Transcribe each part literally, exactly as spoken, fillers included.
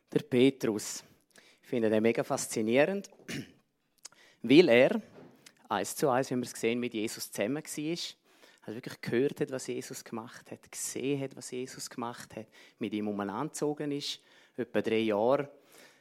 Der Petrus. Ich finde den mega faszinierend, weil er, eins zu eins, wie wir es sehen, mit Jesus zusammen war, hat wirklich gehört hat, was Jesus gemacht hat, gesehen hat, was Jesus gemacht hat, mit ihm umeinandergezogen ist, etwa drei Jahre.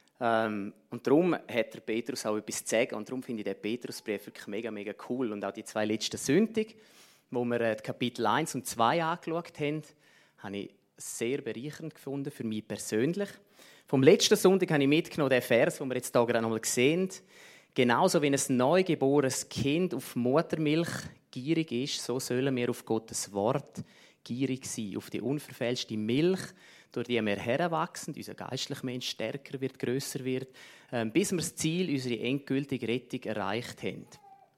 Ähm, und darum hat der Petrus auch etwas zu sagen. Und darum finde ich den Petrusbrief wirklich mega, mega cool. Und auch die zwei letzten Sündig, wo wir äh, Kapitel eins und zwei angeschaut haben, habe ich sehr bereichernd gefunden, für mich persönlich. Vom letzten Sonntag habe ich mitgenommen den Vers, den wir jetzt hier gerade nochmal sehen. Genauso wie ein neugeborenes Kind auf Muttermilch gierig ist, so sollen wir auf Gottes Wort gierig sein, auf die unverfälschte Milch, durch die wir heranwachsen, unser geistlicher Mensch stärker wird, grösser wird, bis wir das Ziel, unsere endgültige Rettung erreicht haben.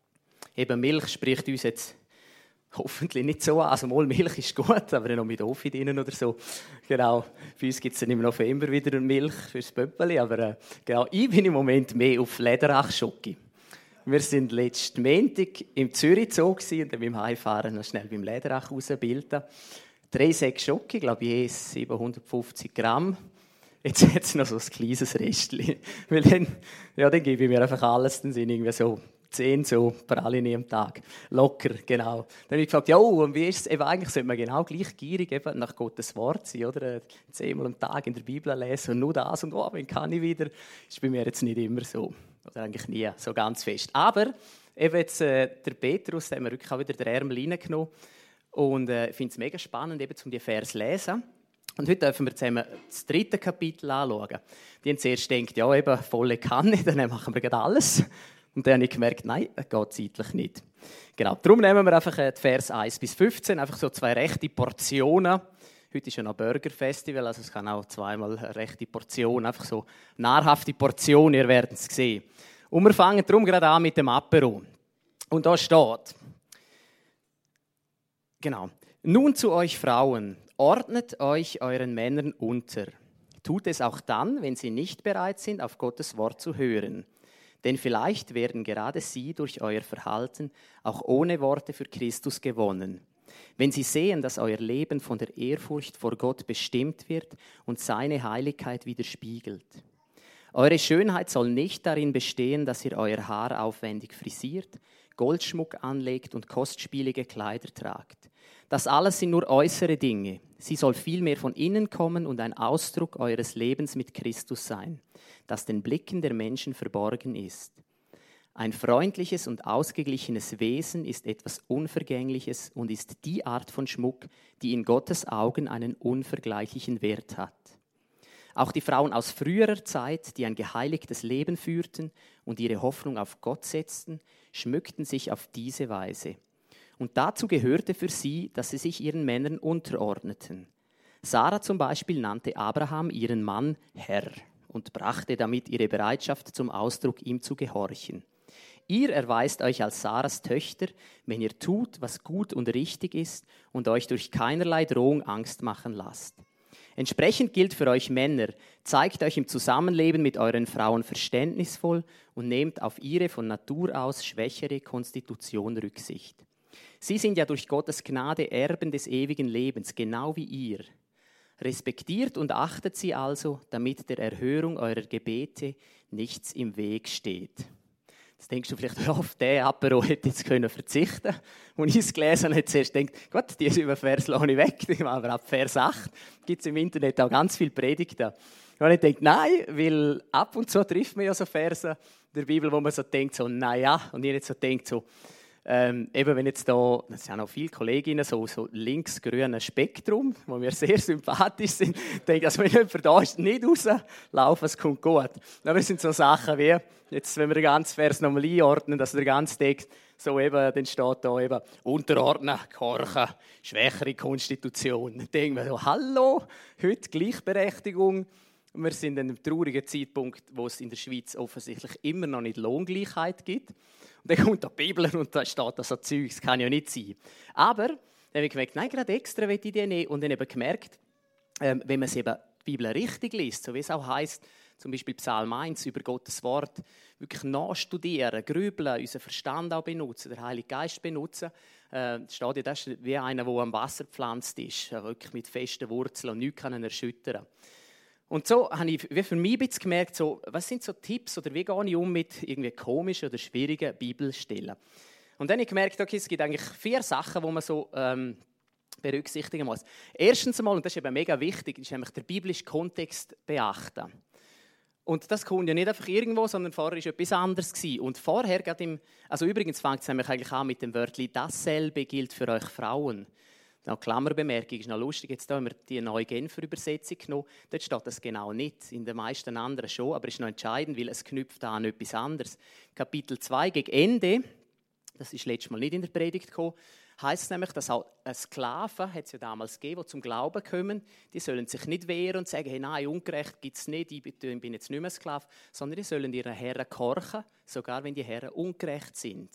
Eben Milch spricht uns jetzt hoffentlich nicht so an. Also mal Milch ist gut, aber noch mit Offi drin oder so. Genau. Bei uns gibt es dann im November wieder Milch fürs Pöppeli, aber äh, genau. Ich bin im Moment mehr auf Lederach-Schoki. Wir sind letzten Montag im Zürich-Zoo und dann beim Heimfahren noch schnell beim Lederach rausbilden. Drei Säcke Schoki, ich glaube je siebenhundertfünfzig Gramm. Jetzt hat es noch so ein kleines Restchen. Weil dann, ja, dann gebe ich mir einfach alles, dann sind irgendwie so zehn so Pralinen am Tag. Locker, genau. Dann habe ich gefragt, ja, und wie ist es? Eben, eigentlich sollte man genau gleich gierig eben nach Gottes Wort sein, oder? Zehnmal am Tag in der Bibel lesen und nur das und oh, wann kann ich wieder? Das ist bei mir jetzt nicht immer so. Oder eigentlich nie so ganz fest. Aber eben jetzt äh, der Petrus, da haben wir wirklich auch wieder den Ärmel reingenommen. Und äh, ich finde es mega spannend, eben, um die Verse zu lesen. Und heute dürfen wir zusammen das dritte Kapitel anschauen. Die haben zuerst gedacht, ja, eben, volle Kanne, dann machen wir gerade alles. Und dann habe ich gemerkt, nein, das geht zeitlich nicht. Genau, darum nehmen wir einfach die Verse eins bis fünfzehn, einfach so zwei rechte Portionen. Heute ist ja noch Burger-Festival, also es kann auch zweimal eine rechte Portion, einfach so nahrhafte Portion, ihr werdet es sehen. Und wir fangen darum gerade an mit dem Apero. Und da steht, genau, nun zu euch Frauen, ordnet euch euren Männern unter. Tut es auch dann, wenn sie nicht bereit sind, auf Gottes Wort zu hören. Denn vielleicht werden gerade sie durch euer Verhalten auch ohne Worte für Christus gewonnen. Wenn sie sehen, dass euer Leben von der Ehrfurcht vor Gott bestimmt wird und seine Heiligkeit widerspiegelt. Eure Schönheit soll nicht darin bestehen, dass ihr euer Haar aufwendig frisiert, Goldschmuck anlegt und kostspielige Kleider tragt. Das alles sind nur äußere Dinge. Sie soll vielmehr von innen kommen und ein Ausdruck eures Lebens mit Christus sein, das den Blicken der Menschen verborgen ist. Ein freundliches und ausgeglichenes Wesen ist etwas Unvergängliches und ist die Art von Schmuck, die in Gottes Augen einen unvergleichlichen Wert hat. Auch die Frauen aus früherer Zeit, die ein geheiligtes Leben führten und ihre Hoffnung auf Gott setzten, schmückten sich auf diese Weise. Und dazu gehörte für sie, dass sie sich ihren Männern unterordneten. Sarah zum Beispiel nannte Abraham ihren Mann Herr und brachte damit ihre Bereitschaft zum Ausdruck, ihm zu gehorchen. Ihr erweist euch als Sarahs Töchter, wenn ihr tut, was gut und richtig ist und euch durch keinerlei Drohung Angst machen lasst. Entsprechend gilt für euch Männer, zeigt euch im Zusammenleben mit euren Frauen verständnisvoll und nehmt auf ihre von Natur aus schwächere Konstitution Rücksicht. Sie sind ja durch Gottes Gnade Erben des ewigen Lebens, genau wie ihr. Respektiert und achtet sie also, damit der Erhörung eurer Gebete nichts im Weg steht. Jetzt denkst du vielleicht, ja, auf den Apero hätte ich jetzt können verzichten. Als ich es gelesen habe, zuerst gedacht, gut, diese über Vers lasse ich weg, aber ab Vers acht gibt es im Internet auch ganz viele Predigten. Und ich denke, nein, weil ab und zu trifft man ja so Verse in der Bibel, wo man so denkt, so, naja, und ich nicht so denkt, so, Ähm, eben wenn jetzt da, das sind auch viele Kolleginnen, so, so links-grünes Spektrum, wo mir sehr sympathisch sind, denke ich, also wenn jemand da ist, nicht rauslaufen, es kommt gut. Aber es sind so Sachen wie, jetzt wenn wir den ganzen Vers nochmal einordnen, dass der ganze Text so eben, dann steht da eben, unterordnen, gehorchen, schwächere Konstitution. Dann denken wir so, hallo, heute Gleichberechtigung. Wir sind an einem traurigen Zeitpunkt, wo es in der Schweiz offensichtlich immer noch nicht Lohngleichheit gibt. Und dann kommt da die Bibel und da steht da so Zeug, das kann ja nicht sein. Aber dann habe ich gemerkt, nein, gerade extra will ich die nehmen. Und dann eben gemerkt, ähm, wenn man eben die Bibel richtig liest, so wie es auch heisst, zum Beispiel Psalm eins über Gottes Wort, wirklich nachstudieren, grübeln, unseren Verstand auch benutzen, den Heiligen Geist benutzen. Äh, steht ja, das ist wie einer, der am Wasser gepflanzt ist, wirklich mit festen Wurzeln und nichts kann ihn erschüttern. Und so habe ich wie für mich ein bisschen gemerkt, so, was sind so Tipps oder wie gehe ich um mit irgendwie komischen oder schwierigen Bibelstellen. Und dann habe ich gemerkt, okay, es gibt eigentlich vier Sachen, die man so ähm, berücksichtigen muss. Erstens einmal, und das ist eben mega wichtig, ist nämlich der biblische Kontext beachten. Und das kommt ja nicht einfach irgendwo, sondern vorher war etwas anderes gewesen. Und vorher, gerade im, also übrigens fängt es nämlich eigentlich an mit dem Wörtchen «dasselbe gilt für euch Frauen». Eine Klammerbemerkung, ist noch lustig, jetzt haben wir die neue Genfer Übersetzung genommen. Dort steht das genau nicht, in den meisten anderen schon, aber es ist noch entscheidend, weil es knüpft an etwas anderes. Kapitel zwei, gegen Ende, das ist letztes Mal nicht in der Predigt gekommen, heisst es nämlich, dass auch Sklaven, hat es ja damals gegeben, die zum Glauben kommen, die sollen sich nicht wehren und sagen, hey, nein, Ungerecht gibt es nicht, ich bin jetzt nicht mehr Sklave, sondern die sollen ihren Herren gehorchen, sogar wenn die Herren ungerecht sind.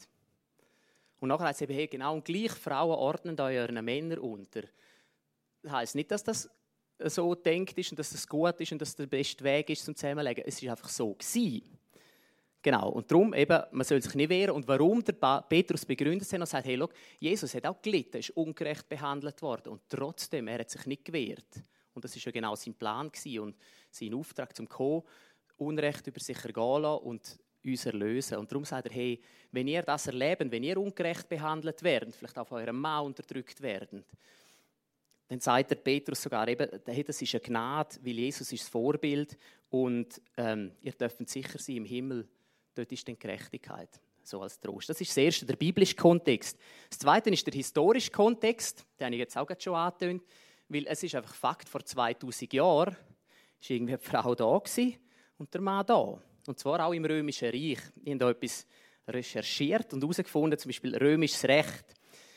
Und nachher heißt es eben, hey, genau, und gleich Frauen ordnen euch euren Männern unter. Das heisst nicht, dass das so denkt ist und dass das gut ist und dass das der beste Weg ist zum Zusammenlegen. Es war einfach so gewesen. Genau, und darum eben, man soll sich nicht wehren. Und warum der Petrus begründet hat und sagt, hey, schau, Jesus hat auch gelitten, ist ungerecht behandelt worden und trotzdem, er hat sich nicht gewehrt. Und das war ja genau sein Plan gewesen und sein Auftrag zum Kommen, Unrecht über sich ergehen lassen und uns erlösen. Und darum sagt er, hey, wenn ihr das erlebt, wenn ihr ungerecht behandelt werdet, vielleicht auch von eurem Mann unterdrückt werdet, dann sagt der Petrus sogar eben, hey, das ist eine Gnade, weil Jesus ist das Vorbild und ähm, ihr dürft sicher sein im Himmel, dort ist dann Gerechtigkeit, so als Trost. Das ist das Erste, der biblische Kontext. Das Zweite ist der historische Kontext, den habe ich jetzt auch gerade schon angetönt, weil es ist einfach Fakt, vor zweitausend Jahren war irgendwie eine Frau da gewesen und der Mann da. Und zwar auch im Römischen Reich. Ich habe da etwas recherchiert und herausgefunden, zum Beispiel römisches Recht.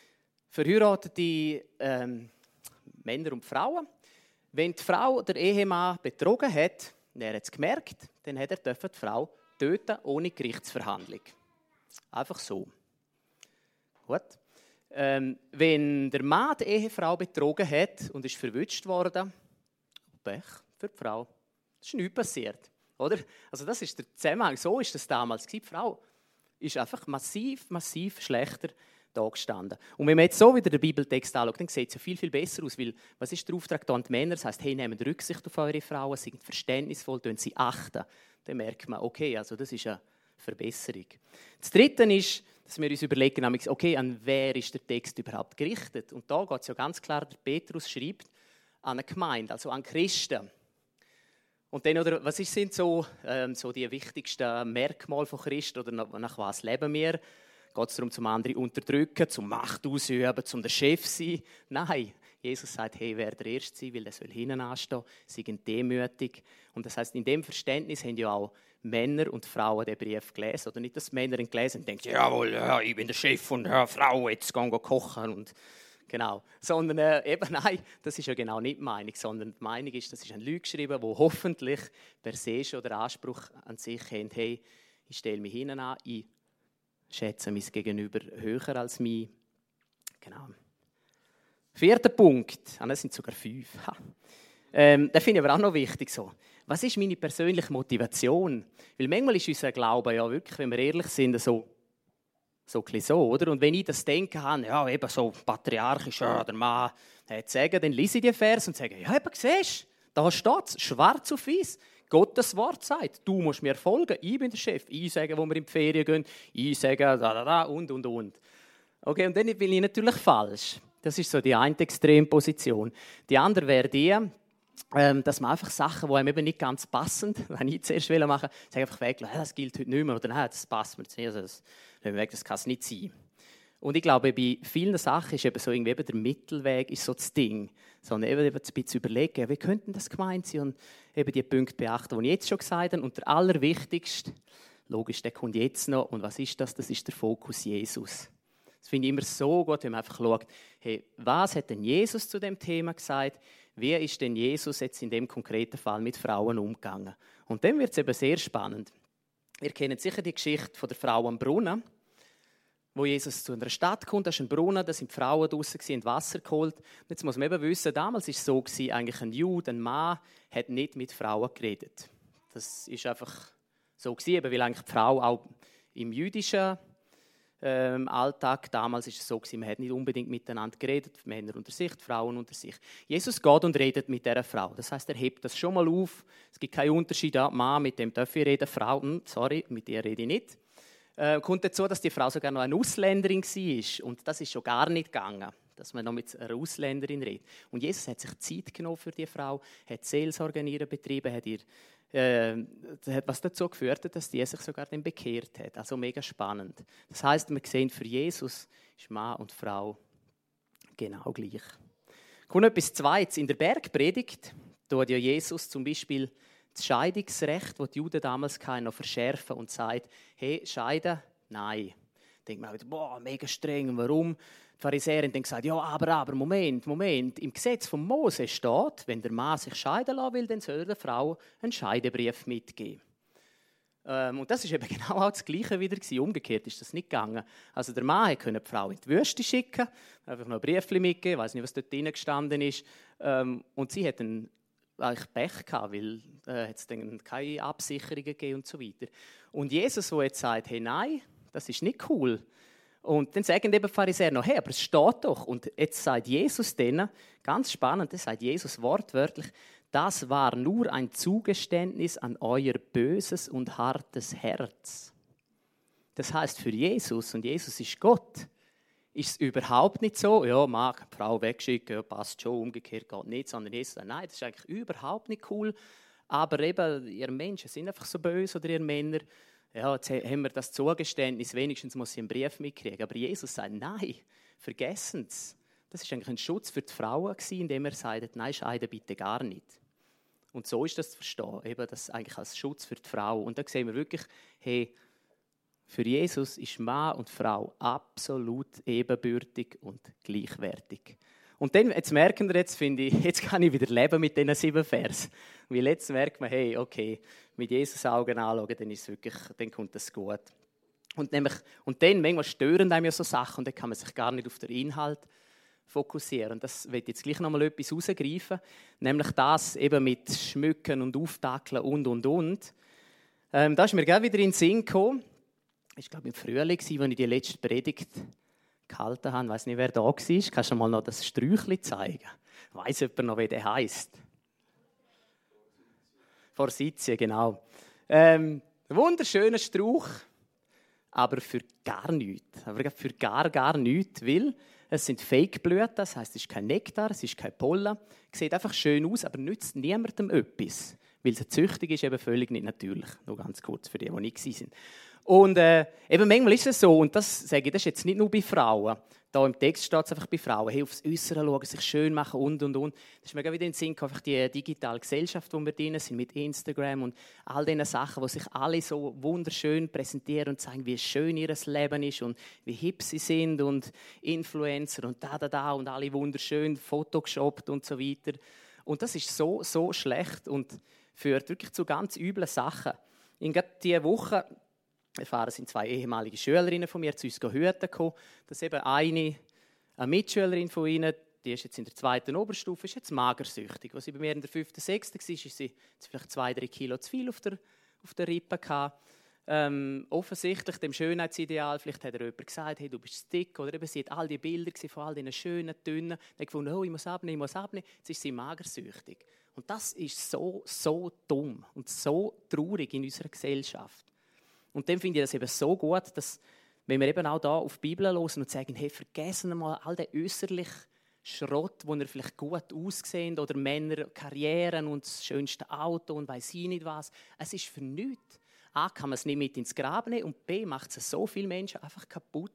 Verheiratete ähm, Männer und Frauen. Wenn die Frau der Ehemann betrogen hat, und er hat es gemerkt, dann hat er die Frau töten ohne Gerichtsverhandlung. Einfach so. Gut. Ähm, wenn der Mann die Ehefrau betrogen hat und ist verwünscht worden, Pech für die Frau. Das ist nichts passiert. Oder? Also das ist der Zusammenhang. So ist das damals. Die Frau ist einfach massiv, massiv schlechter da gestanden. Und wenn man jetzt so wieder den Bibeltext anschaut, dann sieht es ja viel, viel besser aus. Weil, was ist der Auftrag da an die Männer? Das heisst, hey, nehmt Rücksicht auf eure Frauen, seid verständnisvoll, tun sie achten. Dann merkt man, okay, also das ist eine Verbesserung. Das Dritte ist, dass wir uns überlegen, okay, an wer ist der Text überhaupt gerichtet? Und da geht es ja ganz klar, der Petrus schreibt an eine Gemeinde, also an Christen. Und dann, oder, was sind so, ähm, so die wichtigsten Merkmale von Christen oder nach, nach was leben wir? Geht es darum, zum anderen unterdrücken, zum Macht ausüben, zum der Chef sein? Nein, Jesus sagt, hey, wer der Erste sein will, der soll hinten anstehen, seid demütig. Und das heisst, in dem Verständnis haben ja auch Männer und Frauen den Brief gelesen. Oder nicht, dass Männer ihn gelesen und denken, jawohl, ja, ich bin der Chef und ja, Frau, jetzt gehen wir kochen. Und genau. Sondern äh, eben, nein, das ist ja genau nicht die Meinung, sondern die Meinung ist, das ist ein Lüge geschrieben, wo hoffentlich per se schon den Anspruch an sich haben, hey, ich stelle mich hinten an, ich schätze mein Gegenüber höher als mich. Genau. Vierter Punkt, ah, das sind sogar fünf. Ähm, das finde ich aber auch noch wichtig. So. Was ist meine persönliche Motivation? Weil manchmal ist unser Glaube ja wirklich, wenn wir ehrlich sind, so So ein so, oder? Und wenn ich das denken habe, ja, eben so patriarchisch, ja, der Mann hat sagen, dann lese ich die Vers und sage, ja, eben, siehst du, da steht es, schwarz auf weiß. Gottes Wort sagt, du musst mir folgen, ich bin der Chef. Ich sage, wo wir in die Ferien gehen, ich sage, da, da, da, und, und, und. Okay, und dann bin ich natürlich falsch. Das ist so die eine Extremposition. Die andere wäre die, ähm, dass man einfach Sachen, die einem eben nicht ganz passen, wenn ich zuerst machen wollte, sage einfach weg, das gilt heute nicht mehr, oder nein, das passt mir jetzt nicht, also das, das kann es nicht sein. Und ich glaube, bei vielen Sachen ist eben so irgendwie eben der Mittelweg ist so das Ding. Sondern eben ein bisschen überlegen, wie könnte das gemeint sein und eben die Punkte beachten, die ich jetzt schon gesagt habe. Und der allerwichtigste, logisch, der kommt jetzt noch. Und was ist das? Das ist der Fokus Jesus. Das finde ich immer so gut, wenn man einfach schaut, hey, was hat denn Jesus zu dem Thema gesagt? Wie ist denn Jesus jetzt in dem konkreten Fall mit Frauen umgegangen? Und dann wird es eben sehr spannend. Ihr kennt sicher die Geschichte von der Frau am Brunnen, wo Jesus zu einer Stadt kommt, da ist ein Brunnen, da sind die Frauen draussen und Wasser geholt. Und jetzt muss man eben wissen, damals war es so, eigentlich ein Jude, ein Mann, hat nicht mit Frauen geredet. Das ist einfach so gewesen, weil eigentlich die Frau auch im jüdischen äh, im Alltag. Damals war es so, man hat nicht unbedingt miteinander geredet, Männer unter sich, die Frauen unter sich. Jesus geht und redet mit dieser Frau. Das heisst, er hebt das schon mal auf. Es gibt keinen Unterschied, ja, Mann, mit dem darf ich reden, Frau, hm, sorry, mit dir rede ich nicht. Äh, kommt dazu, dass die Frau sogar noch eine Ausländerin war. Und das ist schon gar nicht gegangen, dass man noch mit einer Ausländerin redet. Und Jesus hat sich Zeit genommen für die Frau, hat Seelsorge in ihr betrieben, hat ihr, äh, hat was dazu geführt hat, dass die sich sogar dann bekehrt hat. Also mega spannend. Das heisst, wir sehen, für Jesus ist Mann und Frau genau gleich. Kommt noch etwas Zweites. In der Bergpredigt tut ja Jesus zum Beispiel das Scheidungsrecht, das die Juden damals hatten, noch verschärfen und sagt, hey, scheiden? Nein. Da denkt man wieder, boah, mega streng, warum? Die Pharisäer haben dann gesagt, ja, aber, aber, Moment, Moment. Im Gesetz von Mose steht, wenn der Mann sich scheiden lassen will, dann soll er der Frau einen Scheidebrief mitgeben. Ähm, und das war eben genau auch das Gleiche wieder. Umgekehrt ist das nicht gegangen. Also der Mann konnte die Frau in die Wüste schicken, einfach noch ein Briefchen mitgeben, ich weiß nicht, was dort drin gestanden ist. Ähm, und sie hat dann eigentlich Pech gehabt, weil äh, es dann keine Absicherungen gegeben und so weiter. Und Jesus, der jetzt sagt, hey, nein, das ist nicht cool. Und dann sagen eben die Pharisäer noch, hey, aber es steht doch. Und jetzt sagt Jesus denen, ganz spannend, das sagt Jesus wortwörtlich, das war nur ein Zugeständnis an euer böses und hartes Herz. Das heißt für Jesus, und Jesus ist Gott, ist es überhaupt nicht so, ja, mag die Frau wegschicken, ja, passt schon, umgekehrt geht nicht, sondern Jesus sagt, nein, das ist eigentlich überhaupt nicht cool, aber eben, ihr Menschen sind einfach so böse oder ihr Männer, ja, jetzt haben wir das Zugeständnis, wenigstens muss sie einen Brief mitkriegen, aber Jesus sagt, nein, vergessen es. Das war eigentlich ein Schutz für die Frauen, indem er sagt, nein, scheiden bitte gar nicht. Und so ist das zu verstehen, eben das eigentlich als Schutz für die Frau. Und da sehen wir wirklich, hey, für Jesus ist Mann und Frau absolut ebenbürtig und gleichwertig. Und dann, jetzt merken wir, jetzt finde ich, jetzt kann ich wieder leben mit diesen sieben Vers. Weil jetzt merkt man, hey, okay, mit Jesus Augen anschauen, dann ist es wirklich, dann kommt das gut. Und, nämlich, und dann, manchmal stören einem ja so Sachen und dann kann man sich gar nicht auf den Inhalt fokussieren. Und das will ich jetzt gleich nochmal etwas rausgreifen, nämlich das eben mit Schmücken und Auftackeln und, und, und. Ähm, da ist mir gerade wieder in den Sinn gekommen. Ich glaube, im Frühling, als ich die letzte Predigt gehalten habe. Ich weiß nicht, wer da war. Kannst du mal noch das Sträuchchen zeigen? Weiss jemand noch, wie der heisst? Forsythia, genau. Ähm, wunderschöner Strauch, aber für gar nichts. Aber für gar, gar nichts, weil es sind Fake-Blüten, das heisst, es ist kein Nektar, es ist kein Pollen. Es sieht einfach schön aus, aber nützt niemandem etwas. Weil es züchtig ist, eben völlig nicht natürlich. Nur ganz kurz für die, die nicht waren. Und äh, eben manchmal ist es so, und das sage ich, das ist jetzt nicht nur bei Frauen. Da im Text steht es einfach bei Frauen, hey, aufs Äußere schauen, sich schön machen und, und, und. Das ist mir wieder in den Sinn gekommen, einfach die digitale Gesellschaft, wo wir drin sind, mit Instagram und all diesen Sachen, wo sich alle so wunderschön präsentieren und zeigen, wie schön ihr Leben ist und wie hip sie sind und Influencer und da, da, da und alle wunderschön photogeshoppt und so weiter. Und das ist so, so schlecht und führt wirklich zu ganz üblen Sachen. In gerade diese Woche erfahren sind zwei ehemalige Schülerinnen von mir zu uns hüten gekommen, dass eben eine, eine Mitschülerin von ihnen, die ist jetzt in der zweiten Oberstufe, ist jetzt magersüchtig. Als sie bei mir in der fünften, sechsten war, ist sie vielleicht zwei, drei Kilo zu viel auf der, auf der Rippe gehabt. Ähm, offensichtlich dem Schönheitsideal, vielleicht hat er jemand gesagt, hey, du bist zu dick, oder eben sie hat all die Bilder gesehen von all diesen schönen, dünnen, dann hat gefunden, oh, ich muss abnehmen, ich muss abnehmen, jetzt ist sie magersüchtig. Und das ist so, so dumm und so traurig in unserer Gesellschaft. Und dann finde ich das eben so gut, dass, wenn wir eben auch da auf die Bibel hören und sagen, hey, vergessen wir mal all den äußerlichen Schrott, wo ihr vielleicht gut aussehen oder Männer, Karrieren und das schönste Auto und weiss ich nicht was. Es ist für nichts. A, kann man es nicht mit ins Grab nehmen und B, macht es so viele Menschen einfach kaputt.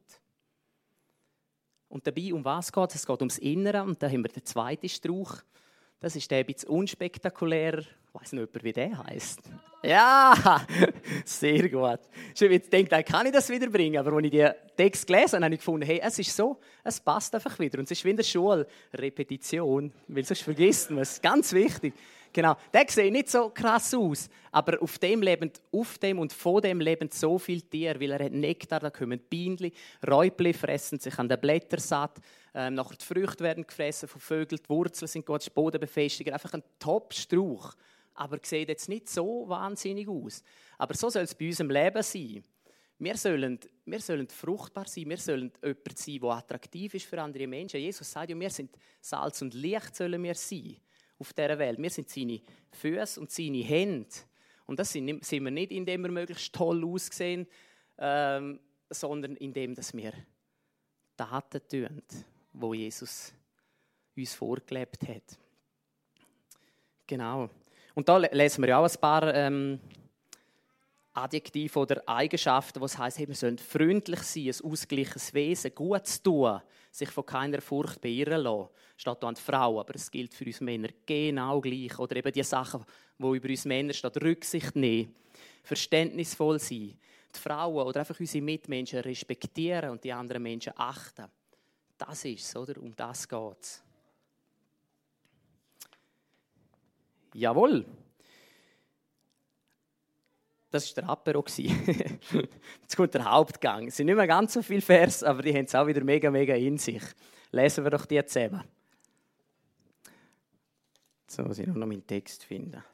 Und dabei, um was geht es? Es geht ums Innere und da haben wir den zweiten Strauch. Das ist der ein bisschen unspektakulärer. Ich weiss nicht, wie der heisst. Ja, sehr gut. Ich denke, kann ich das wiederbringen. Aber als ich den Text gelesen habe, habe ich gefunden, hey, es ist so, es passt einfach wieder. Und es ist wie in der Schule, Repetition, weil sonst vergisst man es. Ganz wichtig. Genau, der sieht nicht so krass aus, aber auf dem leben, auf dem und von dem leben so viele Tiere, weil er hat Nektar, da kommen Bienen, Räubli fressen sich an den Blättern satt, ähm, nachher die Früchte werden gefressen von Vögeln, die Wurzeln sind gut, Bodenbefestiger, einfach ein Top-Strauch, aber sieht jetzt nicht so wahnsinnig aus. Aber so soll es bei uns im Leben sein. Wir sollen, wir sollen fruchtbar sein, wir sollen jemand sein, der attraktiv ist für andere Menschen. Jesus sagt ja, wir sind Salz und Licht sollen wir sein auf dieser Welt. Wir sind seine Füße und seine Hände. Und das sind, sind wir nicht, indem wir möglichst toll aussehen, ähm, sondern indem dass wir Taten tun, die Jesus uns vorgelebt hat. Genau. Und da lesen wir ja auch ein paar ähm, Adjektive oder Eigenschaften, was heisst, hey, wir sollen freundlich sein, ein ausgeglichenes Wesen, gut zu tun, sich von keiner Furcht beirren lassen. Steht da an die Frau, aber es gilt für uns Männer genau gleich. Oder eben die Sachen, die über uns Männer stehen, Rücksicht nehmen, verständnisvoll sein, die Frauen oder einfach unsere Mitmenschen respektieren und die anderen Menschen achten. Das ist es, oder? Um das geht es. Jawohl. Das war der Apero. Jetzt kommt der Hauptgang. Es sind nicht mehr ganz so viele Vers, aber die haben es auch wieder mega, mega in sich. Lesen wir doch die zusammen. So muss ich noch meinen Text finden.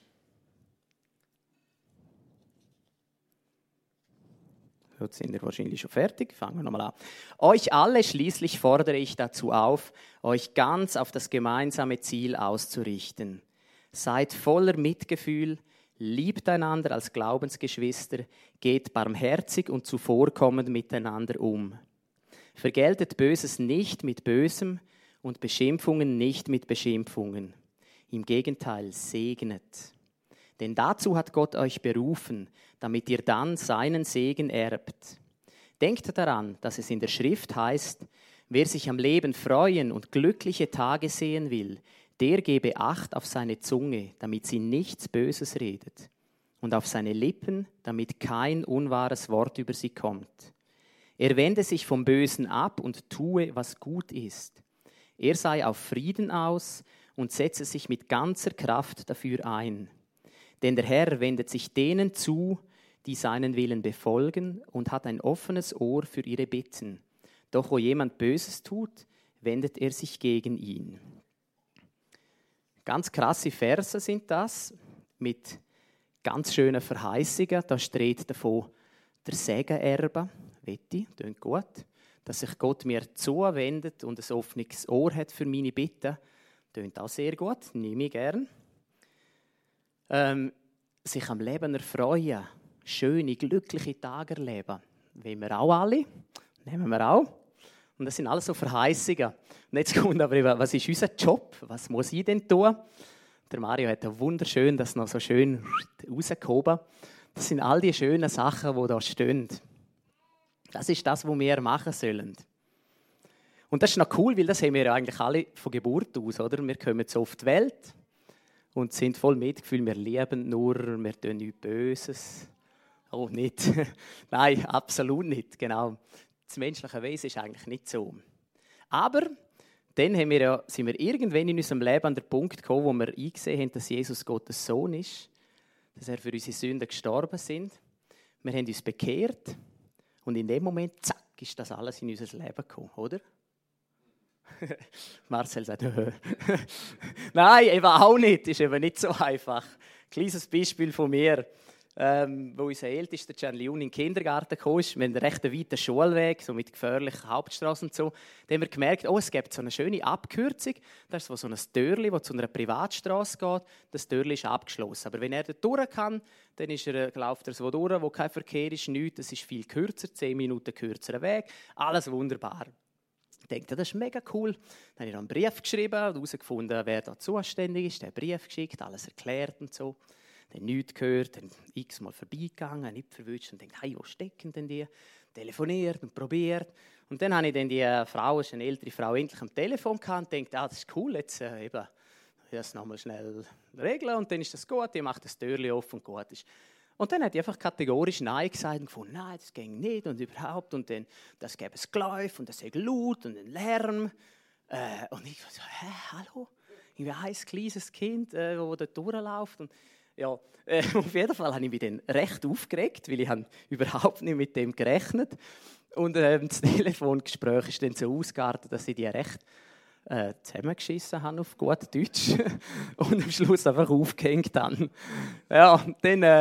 Jetzt sind wir wahrscheinlich schon fertig. Fangen wir nochmal an. Euch alle schließlich fordere ich dazu auf, euch ganz auf das gemeinsame Ziel auszurichten. Seid voller Mitgefühl, liebt einander als Glaubensgeschwister, geht barmherzig und zuvorkommend miteinander um. Vergeltet Böses nicht mit Bösem und Beschimpfungen nicht mit Beschimpfungen. Im Gegenteil, segnet. Denn dazu hat Gott euch berufen, damit ihr dann seinen Segen erbt. Denkt daran, dass es in der Schrift heißt, wer sich am Leben freuen und glückliche Tage sehen will, der gebe Acht auf seine Zunge, damit sie nichts Böses redet, und auf seine Lippen, damit kein unwahres Wort über sie kommt. Er wende sich vom Bösen ab und tue, was gut ist. Er sei auf Frieden aus und setze sich mit ganzer Kraft dafür ein. Denn der Herr wendet sich denen zu, die seinen Willen befolgen, und hat ein offenes Ohr für ihre Bitten. Doch wo jemand Böses tut, wendet er sich gegen ihn. Ganz krasse Verse sind das, mit ganz schönen Verheißungen. Da steht davon, der Segen erben, Wetti, klingt gut, dass sich Gott mir zuwendet und ein offenes Ohr hat für meine Bitten, klingt auch sehr gut, nehme ich gern. Ähm, sich am Leben erfreuen, schöne, glückliche Tage erleben, wollen wir auch alle, nehmen wir auch. Und das sind alles so Verheißungen. Und jetzt kommt aber eben, was ist unser Job? Was muss ich denn tun? Der Mario hat ja wunderschön das noch so schön rausgehoben. Das sind all die schönen Sachen, die da stehen. Das ist das, was wir machen sollen. Und das ist noch cool, weil das haben wir ja eigentlich alle von Geburt aus, oder? Wir kommen so auf die Welt und sind voll Mitgefühl. Wir lieben nur, wir tun nichts Böses. Oh, nicht. Nein, absolut nicht, genau. Das menschliche Wesen ist eigentlich nicht so. Aber dann haben wir ja, sind wir irgendwann in unserem Leben an den Punkt gekommen, wo wir eingesehen haben, dass Jesus Gottes Sohn ist, dass er für unsere Sünden gestorben ist. Wir haben uns bekehrt und in dem Moment, zack, ist das alles in unser Leben gekommen, oder? Marcel sagt, nein, eben auch nicht, ist eben nicht so einfach. Ein kleines Beispiel von mir. Ähm, wo unser ältester Gian Leon in den Kindergarten kam, wir haben einen recht weiten Schulweg, so mit gefährlichen Hauptstraßen und so. Da haben wir gemerkt, oh, es gibt so eine schöne Abkürzung. Das ist so ein Türli, das zu einer Privatstraße geht. Das Türli ist abgeschlossen. Aber wenn er da durch kann, dann ist er, läuft er so durch, wo kein Verkehr ist, nichts. Das ist viel kürzer, zehn Minuten kürzerer Weg. Alles wunderbar. Ich dachte, das ist mega cool. Dann habe ich einen Brief geschrieben, herausgefunden, wer da zuständig ist, den Brief geschickt, alles erklärt und so. Dann nichts gehört, dann x-mal vorbeigegangen, nicht verwünscht und dachte, hey, wo stecken denn die? Telefoniert und probiert. Und dann habe ich dann die Frau, eine ältere Frau, endlich am Telefon gehabt und dachte, ah, das ist cool, jetzt äh, eben, das nochmal schnell regeln und dann ist das gut, ich mache das Türchen offen und gut ist. Und dann hat die einfach kategorisch Nein gesagt und gefunden, nein, das ging nicht und überhaupt. Und dann, das gäbe es Geläuf und das sei laut und ein Lärm. Äh, und ich so, hä, hallo? Ich bin ein kleines Kind, äh, das da durchläuft. Und ja, äh, auf jeden Fall habe ich mich dann recht aufgeregt, weil ich habe überhaupt nicht mit dem gerechnet. Und äh, das Telefongespräch ist dann so ausgeartet, dass ich die recht äh, zusammengeschissen habe auf gut Deutsch und am Schluss einfach aufgehängt habe. Ja, dann äh,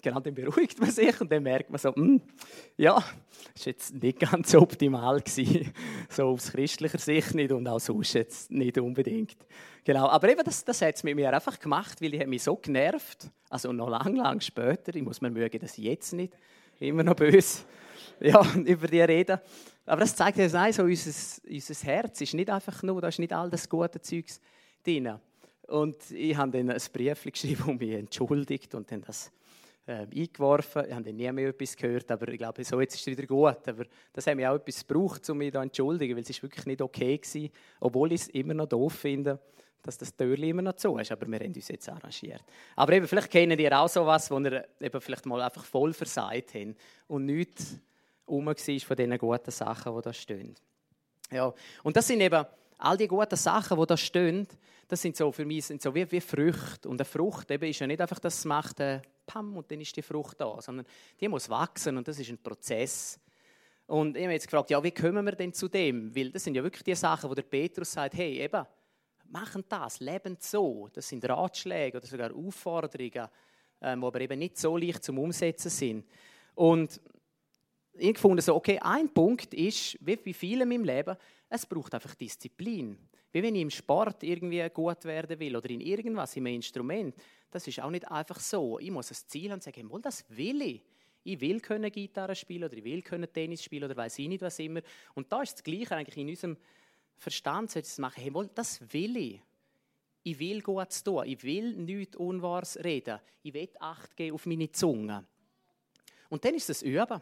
genau, dann beruhigt man sich und dann merkt man so, hm, ja, das war jetzt nicht ganz optimal gewesen. So aus christlicher Sicht nicht und auch sonst jetzt nicht unbedingt. Genau, aber eben das, das hat es mit mir einfach gemacht, weil ich habe mich so genervt, also noch lang, lang später, ich muss mir mögen, dass ich jetzt nicht immer noch böse ja, über die reden. Aber das zeigt ja, nein, so unser, unser Herz ist nicht einfach nur, da ist nicht all das gute Zeugs drin. Und ich habe dann ein Brief geschrieben und mich entschuldigt und dann das äh, eingeworfen. Ich habe dann nie mehr etwas gehört, aber ich glaube, so jetzt ist es wieder gut. Aber das hat mir auch etwas gebraucht, um mich da zu entschuldigen, weil es ist wirklich nicht okay war, obwohl ich es immer noch doof finde, dass das Türchen immer noch zu ist. Aber wir haben uns jetzt arrangiert. Aber eben, vielleicht kennen ihr auch so etwas, wo ihr eben vielleicht mal einfach voll versagt habt und nichts rum war von diesen guten Sachen, die da stehen. Ja. Und das sind eben all die guten Sachen, die da stehen, das sind so für mich sind so wie, wie Früchte. Und eine Frucht eben ist ja nicht einfach, dass es macht, äh, pam, und dann ist die Frucht da, sondern die muss wachsen und das ist ein Prozess. Und ich habe jetzt gefragt, ja, wie kommen wir denn zu dem? Weil das sind ja wirklich die Sachen, wo der Petrus sagt, hey, eben, machen das, leben so. Das sind Ratschläge oder sogar Aufforderungen, ähm, die aber eben nicht so leicht zum Umsetzen sind. Und ich fand so, okay, ein Punkt ist, wie bei vielen in meinem Leben, es braucht einfach Disziplin. Wie wenn ich im Sport irgendwie gut werden will oder in irgendwas, in einem Instrument. Das ist auch nicht einfach so. Ich muss ein Ziel haben und sagen, hey, das will ich. Ich will können Gitarre spielen oder ich will können Tennis spielen oder weiss ich nicht was immer. Und da ist das Gleiche eigentlich in unserem Verstand, zu machen, hey, das will ich. Ich will Gutes tun. Ich will nichts Unwahres reden. Ich will Acht geben auf meine Zunge. Und dann ist es Üben.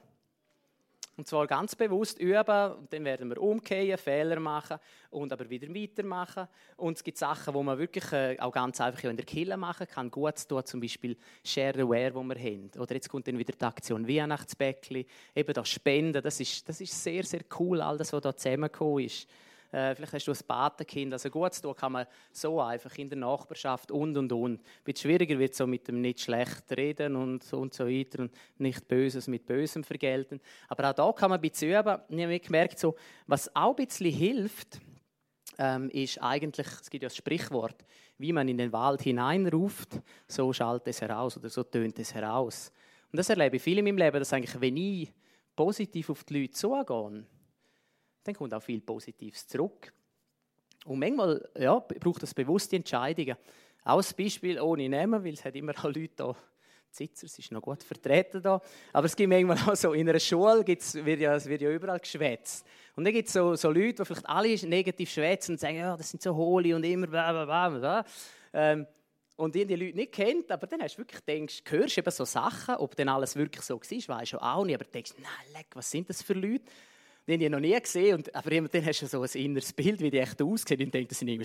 Und zwar ganz bewusst üben, und dann werden wir umkehren, Fehler machen und aber wieder weitermachen. Und es gibt Sachen, die man wirklich äh, auch ganz einfach in der Kirche machen kann. Gutes tun, zum Beispiel Share the Ware, die wir haben. Oder jetzt kommt dann wieder die Aktion Weihnachtsbäckli. Eben das Spenden, das ist, das ist sehr, sehr cool, all das, was da zusammengekommen ist. Äh, vielleicht hast du ein Patenkind. Also Gutes tun kann man so einfach in der Nachbarschaft und, und, und. Ein bisschen schwieriger wird es so mit dem nicht schlecht reden und, und so weiter und nicht Böses mit Bösem vergelten. Aber auch da kann man ein bisschen üben. Ich habe gemerkt, so, was auch ein bisschen hilft, ähm, ist eigentlich, es gibt ja das Sprichwort, wie man in den Wald hineinruft, so schallt es heraus oder so tönt es heraus. Und das erlebe ich viel in meinem Leben, dass eigentlich, wenn ich positiv auf die Leute zugehe, dann kommt auch viel Positives zurück. Und manchmal ja, braucht es bewusste Entscheidungen. Auch ein Beispiel ohne Namen, weil es hat immer auch Leute da, Sitzer, es ist noch gut vertreten da. Aber es gibt manchmal auch so, in einer Schule gibt's, wird, ja, es wird ja überall geschwätzt. Und dann gibt es so, so Leute, die vielleicht alle negativ schwätzen und sagen, ja, das sind so hohle und immer bla bla bla. bla. Ähm, und die die Leute nicht kennt, aber dann hast du wirklich denkst, hörst eben so Sachen, ob dann alles wirklich so war, weißt du auch nicht, aber du denkst, nein, leck, was sind das für Leute? Die habe ich noch nie gesehen, und, aber dann hast du so ein inneres Bild, wie die echt aussehen, und denkst, das sind irgendwie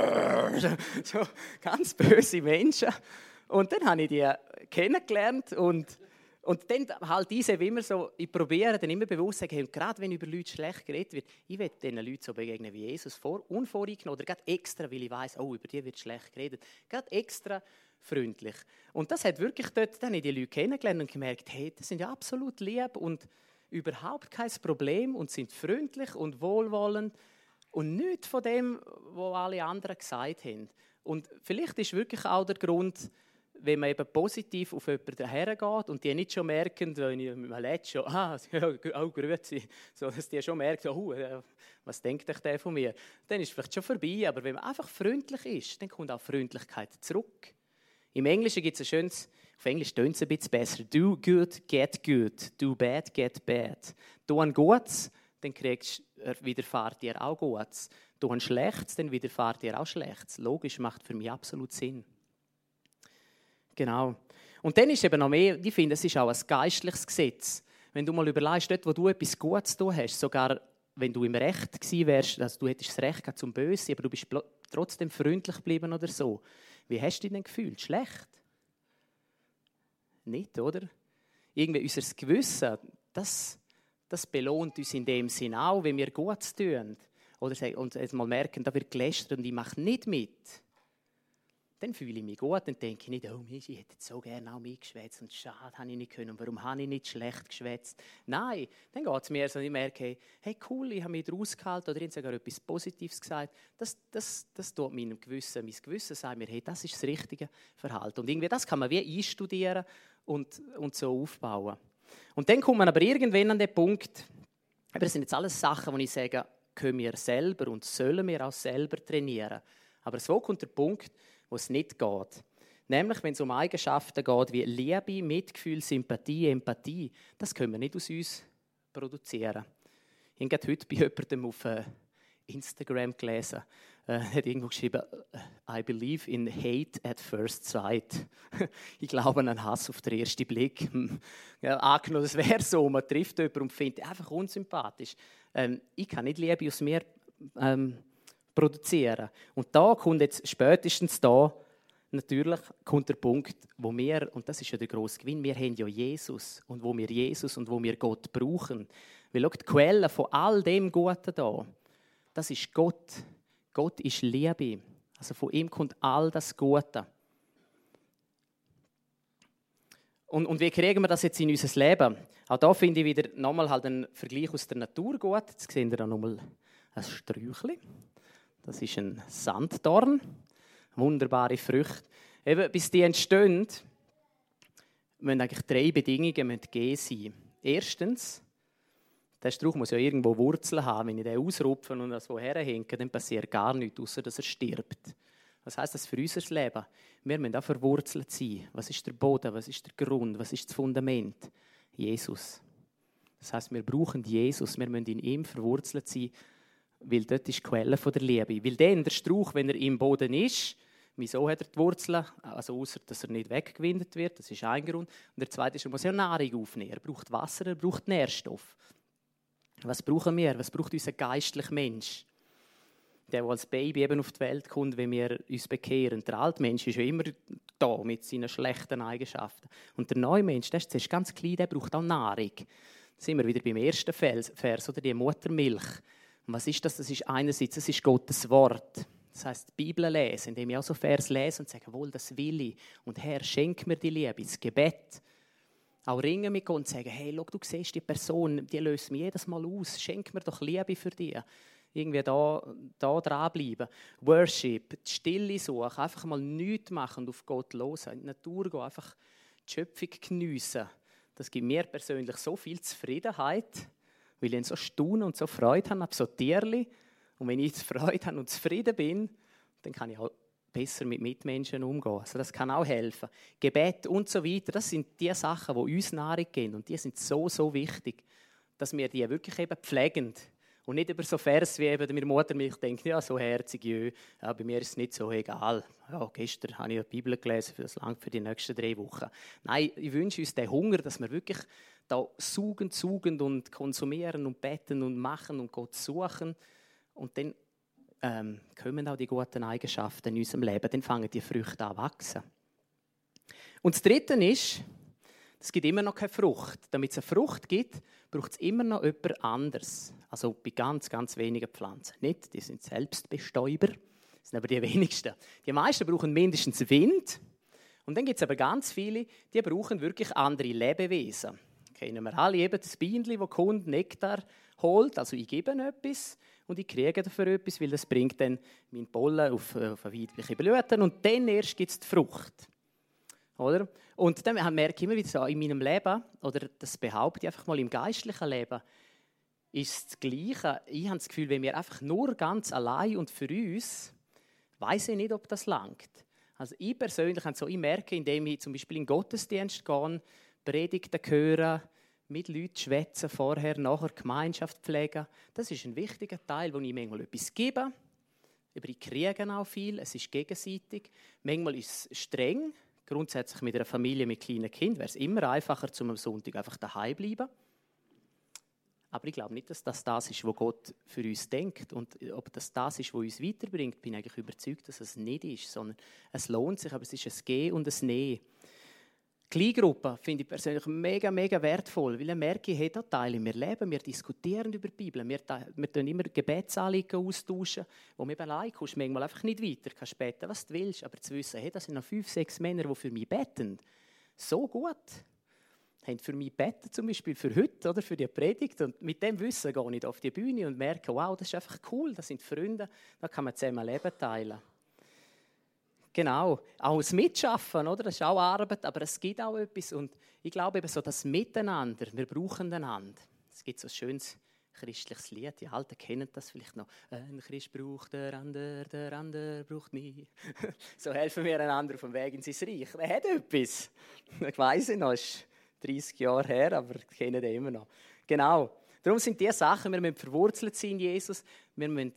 so, so ganz böse Menschen. Und dann habe ich die kennengelernt und, und dann halt diese, wie immer so, ich probiere dann immer bewusst zu sagen, hey, gerade wenn über Leute schlecht geredet wird, ich will diesen Leuten so begegnen wie Jesus, vor, unvoreingenommen oder gerade extra, weil ich weiss, oh, über die wird schlecht geredet, gerade extra freundlich. Und das hat wirklich dort, dann habe ich die Leute kennengelernt und gemerkt, hey, das sind ja absolut lieb und überhaupt kein Problem und sind freundlich und wohlwollend und nichts von dem, was alle anderen gesagt haben. Und vielleicht ist wirklich auch der Grund, wenn man eben positiv auf jemanden hergeht und die nicht schon merken, wenn ich mit einem schon, ah, auch grüezi, so dass die schon merken, oh, was denkt euch der von mir? Dann ist es vielleicht schon vorbei, aber wenn man einfach freundlich ist, dann kommt auch Freundlichkeit zurück. Im Englischen gibt es ein schönes, auf Englisch tönt es ein bisschen besser. Do good, get good. Do bad, get bad. Tu ein Gutes, dann kriegst, widerfährt dir auch Gutes. Tu ein Schlechtes, dann widerfährt dir auch Schlechtes. Logisch, macht für mich absolut Sinn. Genau. Und dann ist eben noch mehr, ich finde, es ist auch ein geistliches Gesetz. Wenn du mal überlegst, dort, wo du etwas Gutes zu tun hast, sogar wenn du im Recht gewesen wärst, also du hättest das Recht gehabt zum Bösen, aber du bist trotzdem freundlich geblieben oder so. Wie hast du dich denn gefühlt? Schlecht? Nicht, oder? Irgendwie unser Gewissen, das, das belohnt uns in dem Sinn auch, wenn wir Gutes tun. Oder und jetzt mal merken, da wird gelästert und ich mache nicht mit. Dann fühle ich mich gut, dann denke ich nicht, oh, ich hätte so gerne auch mitgeschwätzt und schade, habe ich nicht können. Und warum habe ich nicht schlecht geschwätzt? Nein, dann geht es mir so, ich merke, hey, hey cool, ich habe mich daraus gehalten oder ich habe sogar etwas Positives gesagt. Das, das, das tut meinem Gewissen, mein Gewissen sagt mir, hey, das ist das richtige Verhalten. Und irgendwie das kann man wie einstudieren und, und so aufbauen. Und dann kommt man aber irgendwann an den Punkt, das sind jetzt alles Sachen, wo ich sage, können wir selber und sollen wir auch selber trainieren. Aber so kommt der Punkt, wo es nicht geht. Nämlich, wenn es um Eigenschaften geht, wie Liebe, Mitgefühl, Sympathie, Empathie, das können wir nicht aus uns produzieren. Ich habe gerade heute bei jemandem auf Instagram gelesen, er hat irgendwo geschrieben, I believe in hate at first sight. Ich glaube an Hass auf den ersten Blick. Ja, angenommen, das wäre so, man trifft jemanden und findet einfach unsympathisch. Ähm, ich kann nicht Liebe aus mir ähm, produzieren. Und da kommt jetzt spätestens da, natürlich kommt der Punkt, wo wir, und das ist ja der grosse Gewinn, wir haben ja Jesus. Und wo wir Jesus und wo wir Gott brauchen. Weil schau, die Quelle von all dem Guten da, das ist Gott. Gott ist Liebe. Also von ihm kommt all das Gute. Und, und wie kriegen wir das jetzt in unser Leben? Auch da finde ich wieder nochmal halt einen Vergleich aus der Natur gut. Jetzt sehen wir da nochmal ein Sträuchchen. Das ist ein Sanddorn. Wunderbare Früchte. Eben, bis die entstehen, müssen eigentlich drei Bedingungen gegeben sein. Erstens, der Strauch muss ja irgendwo Wurzeln haben. Wenn ich den ausrupfe und das woher hänge, dann passiert gar nichts, außer dass er stirbt. Was heisst das für unser Leben? Wir müssen auch verwurzelt sein. Was ist der Boden? Was ist der Grund? Was ist das Fundament? Jesus. Das heisst, wir brauchen Jesus. Wir müssen in ihm verwurzelt sein, weil dort ist die Quelle der Liebe. Weil dann der Strauch, wenn er im Boden ist, wieso hat er die Wurzeln? Also außer dass er nicht weggewindet wird, das ist ein Grund. Und der zweite ist, er muss ja Nahrung aufnehmen. Er braucht Wasser, er braucht Nährstoff. Was brauchen wir? Was braucht unser geistlicher Mensch? Der, der als Baby eben auf die Welt kommt, wenn wir uns bekehren. Der alte Mensch ist ja immer da mit seinen schlechten Eigenschaften. Und der neue Mensch, der ist zuerst ganz klein, der braucht auch Nahrung. Da sind wir wieder beim ersten Vers, oder die Muttermilch. Und was ist das? Das ist einerseits, das ist Gottes Wort. Das heisst, die Bibel lesen, indem ich auch so Vers lese und sage, wohl, das will ich. Und Herr, schenk mir die Liebe, das Gebet. Auch ringen mit Gott und sagen, hey, schau, du siehst die Person, die löst mich jedes Mal aus. Schenk mir doch Liebe für dich. Irgendwie da, da dranbleiben. Worship, die Stille suchen, einfach mal nichts machen und auf Gott hören. In die Natur gehen, einfach die Schöpfung geniessen. Das gibt mir persönlich so viel Zufriedenheit, weil ich so staunen und so Freude habe ab so Tierchen. Und wenn ich Freude habe und zufrieden bin, dann kann ich auch besser mit Mitmenschen umgehen. Also das kann auch helfen. Gebet und so weiter, das sind die Sachen, die uns Nahrung geben. Und die sind so, so wichtig, dass wir die wirklich eben pflegen. Und nicht über so Vers wie eben meine Mutter mich denkt, ja, so herzig, jö. Ja, bei mir ist es nicht so egal. Ja, gestern habe ich die Bibel gelesen, für das lang für die nächsten drei Wochen. Nein, ich wünsche uns den Hunger, dass wir wirklich da suchen, suchen und konsumieren und beten und machen und Gott suchen. Und dann ähm, kommen auch die guten Eigenschaften in unserem Leben. Dann fangen die Früchte an zu wachsen. Und das Dritte ist, es gibt immer noch keine Frucht. Damit es eine Frucht gibt, braucht es immer noch jemand anderes. Also bei ganz, ganz wenigen Pflanzen. Nicht, die sind Selbstbestäuber, das sind aber die wenigsten. Die meisten brauchen mindestens Wind. Und dann gibt es aber ganz viele, die brauchen wirklich andere Lebewesen. Kennen wir alle, eben das Bienchen, das kommt, Nektar holt. Also ich gebe etwas und ich kriege dafür etwas, weil das bringt dann meinen Pollen auf, auf eine weibliche Blüte und dann erst gibt es die Frucht. Oder? Und dann merke ich immer wieder so, in meinem Leben, oder das behaupte ich einfach mal im geistlichen Leben, ist das Gleiche. Ich habe das Gefühl, wenn wir einfach nur ganz allein und für uns, weiss ich nicht, ob das langt. Also ich persönlich habe so, ich merke, indem ich zum Beispiel in den Gottesdienst gehe, Predigten hören, mit Leuten schwätzen, vorher, nachher Gemeinschaft pflegen. Das ist ein wichtiger Teil, wo ich manchmal etwas gebe. Aber ich kriege auch viel, es ist gegenseitig. Manchmal ist es streng. Grundsätzlich mit einer Familie mit kleinen Kindern wäre es immer einfacher, zum am Sonntag einfach daheim zu bleiben. Aber ich glaube nicht, dass das das ist, was Gott für uns denkt. Und ob das das ist, was uns weiterbringt, bin ich eigentlich überzeugt, dass es nicht ist. Sondern es lohnt sich, aber es ist ein Gehen und ein Nehmen. Kleingruppen finde ich persönlich mega, mega wertvoll, weil ich merke, hey, da teilen wir Leben, wir diskutieren über die Bibel, wir, wir tun immer Gebetsanliegen austauschen, wo man eben allein kommst, manchmal einfach nicht weiter, kannst beten, was du willst, aber zu wissen, hey, das sind noch fünf, sechs Männer, die für mich beten, so gut, haben für mich beten, zum Beispiel für heute oder für die Predigt, und mit dem Wissen gehe ich auf die Bühne und merke, wow, das ist einfach cool, das sind Freunde, da kann man zusammen Leben teilen. Genau, auch das Mitschaffen, oder? Das ist auch Arbeit, aber es gibt auch etwas. Und ich glaube eben so das Miteinander, wir brauchen einander. Es gibt so ein schönes christliches Lied, die Alten kennen das vielleicht noch. Ein Christ braucht der andere, der andere braucht mich. So helfen wir einander auf dem Weg in sein Reich. Wer hat etwas? Ich weiss es noch, es ist dreißig Jahre her, aber ich kenne den immer noch. Genau, darum sind diese Sachen, wir müssen verwurzelt sein in Jesus, wir müssen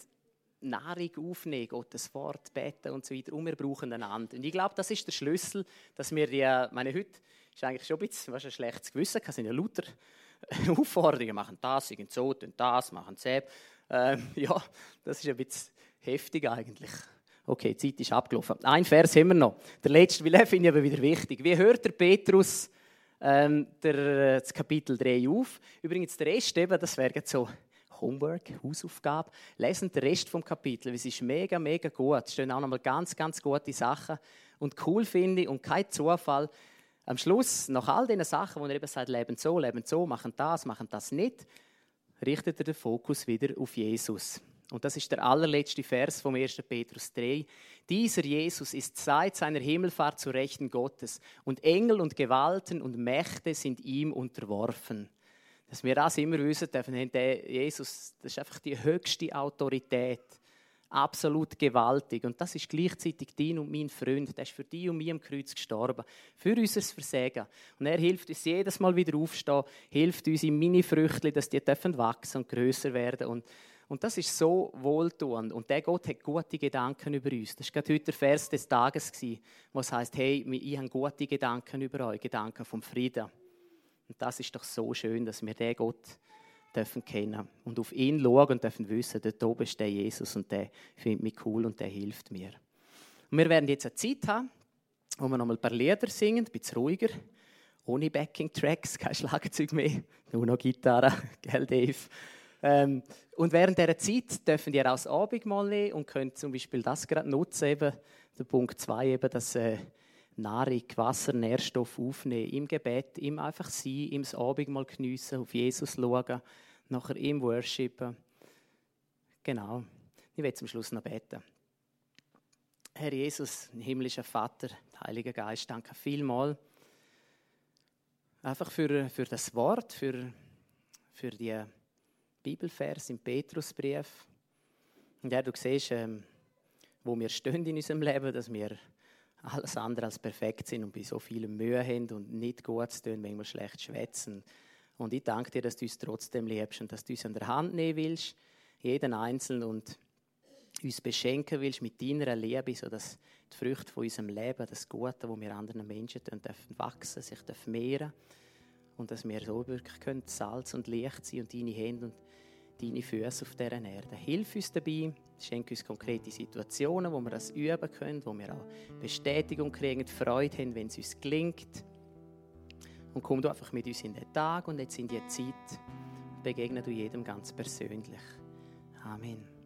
Nahrung aufnehmen, Gottes Wort, beten und so weiter. Und wir brauchen einander. Und ich glaube, das ist der Schlüssel, dass wir die, meine, heute ist eigentlich schon ein bisschen was ein schlechtes Gewissen, es sind ja lauter Aufforderungen, machen das, sagen so, tun das, machen das. Ähm, ja, das ist ein bisschen heftig eigentlich. Okay, die Zeit ist abgelaufen. Ein Vers haben wir noch. Der letzte, weil den finde ich aber wieder wichtig. Wie hört der Petrus ähm, der, das Kapitel drei auf? Übrigens, der Rest, eben, das wäre jetzt so Homework, Hausaufgabe. Lesen den Rest vom Kapitel, weil es ist mega, mega gut. Es stehen auch nochmal ganz, ganz gute Sachen. Und cool finde ich und kein Zufall, am Schluss, nach all diesen Sachen, wo er eben sagt, leben so, leben so, machen das, machen das nicht, richtet er den Fokus wieder auf Jesus. Und das ist der allerletzte Vers vom ersten Petrus drei. Dieser Jesus ist seit seiner Himmelfahrt zu Rechten Gottes und Engel und Gewalten und Mächte sind ihm unterworfen. Dass wir das immer wissen dürfen, der Jesus, das ist einfach die höchste Autorität. Absolut gewaltig. Und das ist gleichzeitig dein und mein Freund. Der ist für dich und mich am Kreuz gestorben. Für unser Versagen. Und er hilft uns jedes Mal wieder aufstehen, hilft uns in Mini-Früchtchen, dass die dürfen wachsen und grösser werden. Und, und das ist so wohltuend. Und der Gott hat gute Gedanken über uns. Das war gerade heute der Vers des Tages, wo es heisst, hey, ich habe gute Gedanken über euch, Gedanken vom Frieden. Und das ist doch so schön, dass wir den Gott dürfen kennen und auf ihn schauen und dürfen wissen, dort oben ist der Jesus und der findet mich cool und der hilft mir. Und wir werden jetzt eine Zeit haben, wo wir noch mal ein paar Lieder singen, ein bisschen ruhiger, ohne Backing-Tracks, kein Schlagzeug mehr, nur noch Gitarre, gell Dave? Ähm, und während dieser Zeit dürfen ihr auch das Abendmahl nehmen und könnt zum Beispiel das gerade nutzen, eben, der Punkt zwei, eben das äh, Nahrung, Wasser, Nährstoff aufnehmen, im Gebet, im einfach sein, im Abendmahl geniessen, auf Jesus schauen, nachher im Worshipen. Genau. Ich werde zum Schluss noch beten. Herr Jesus, himmlischer Vater, Heiliger Geist, danke vielmals einfach für, für das Wort, für, für die Bibelvers im Petrusbrief. Und ja, du siehst, ähm, wo wir stehen in unserem Leben, dass wir alles andere als perfekt sind und bei so viel Mühe haben und nicht gut zu tun, manchmal schlecht schwätzen. Und ich danke dir, dass du uns trotzdem liebst und dass du uns an der Hand nehmen willst, jeden Einzelnen, und uns beschenken willst mit deiner Liebe, sodass die Früchte von unserem Leben, das Gute, das wir anderen Menschen tun, dürfen wachsen, sich dürfen mehren und dass wir so wirklich können Salz und Licht sein und deine Hände und deine Füße auf dieser Erde. Hilf uns dabei, schenk uns konkrete Situationen, wo wir das üben können, wo wir auch Bestätigung kriegen, Freude haben, wenn es uns gelingt. Und komm du einfach mit uns in den Tag und jetzt in die Zeit, begegne du jedem ganz persönlich. Amen.